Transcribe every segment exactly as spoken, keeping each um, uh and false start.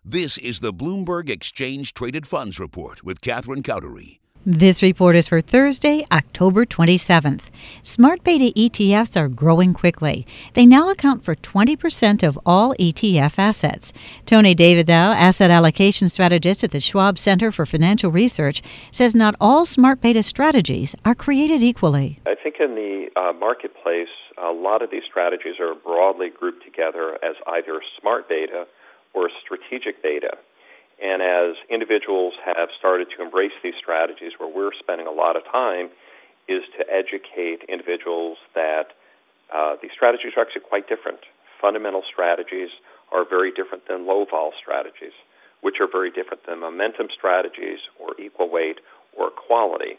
This is the Bloomberg Exchange Traded Funds Report with Catherine Cowdery. This report is for Thursday, October twenty-seventh. Smart beta E T Fs are growing quickly. They now account for twenty percent of all E T F assets. Tony Davidow, asset allocation strategist at the Schwab Center for Financial Research, says not all smart beta strategies are created equally. I think in the uh, marketplace, a lot of these strategies are broadly grouped together as either smart beta or strategic beta. And as individuals have started to embrace these strategies, where we're spending a lot of time is to educate individuals that uh, these strategies are actually quite different. Fundamental strategies are very different than low-vol strategies, which are very different than momentum strategies or equal weight or quality.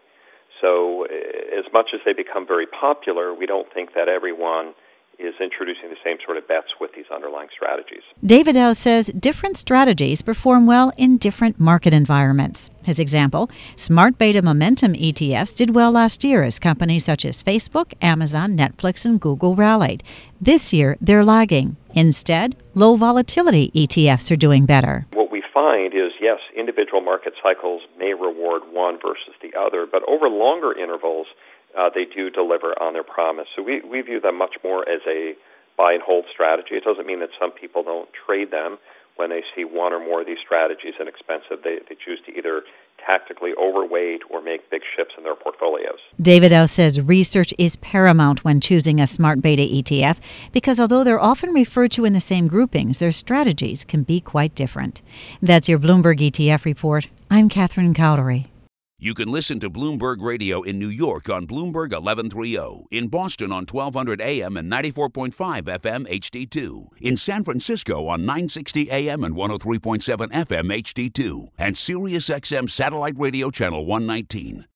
So as much as they become very popular, we don't think that everyone is introducing the same sort of bets with these underlying strategies. Davidow says different strategies perform well in different market environments. His example, smart beta momentum E T Fs did well last year as companies such as Facebook, Amazon, Netflix, and Google rallied. This year, they're lagging. Instead, low volatility E T Fs are doing better. What we find is, yes, individual market cycles may reward one versus the other, but over longer intervals, Uh, they do deliver on their promise. So we, we view them much more as a buy and hold strategy. It doesn't mean that some people don't trade them when they see one or more of these strategies inexpensive. They, they choose to either tactically overweight or make big shifts in their portfolios. Davidow says research is paramount when choosing a smart beta E T F because although they're often referred to in the same groupings, their strategies can be quite different. That's your Bloomberg E T F report. I'm Catherine Cowdery. You can listen to Bloomberg Radio in New York on Bloomberg eleven thirty, in Boston on twelve hundred A M and ninety-four point five F M H D two, in San Francisco on nine sixty A M and one oh three point seven F M H D two, and Sirius X M Satellite Radio Channel one nineteen.